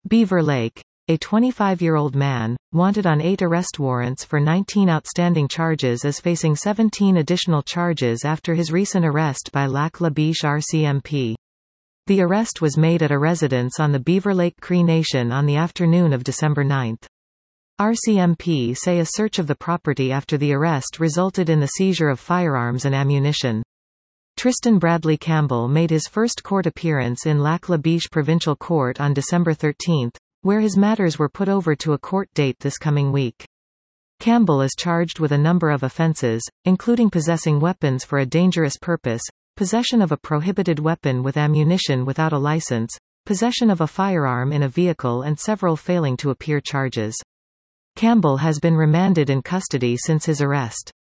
Beaver Lake. A 25-year-old man, wanted on 8 arrest warrants for 19 outstanding charges, is facing 17 additional charges after his recent arrest by Lac La Biche RCMP. The arrest was made at a residence on the Beaver Lake Cree Nation on the afternoon of December 9. RCMP say a search of the property after the arrest resulted in the seizure of firearms and ammunition. Tristan Bradley Campbell made his first court appearance in Lac La Biche Provincial Court on December 13, where his matters were put over to a court date this coming week. Campbell is charged with a number of offences, including possessing weapons for a dangerous purpose, possession of a prohibited weapon with ammunition without a license, possession of a firearm in a vehicle, and several failing to appear charges. Campbell has been remanded in custody since his arrest.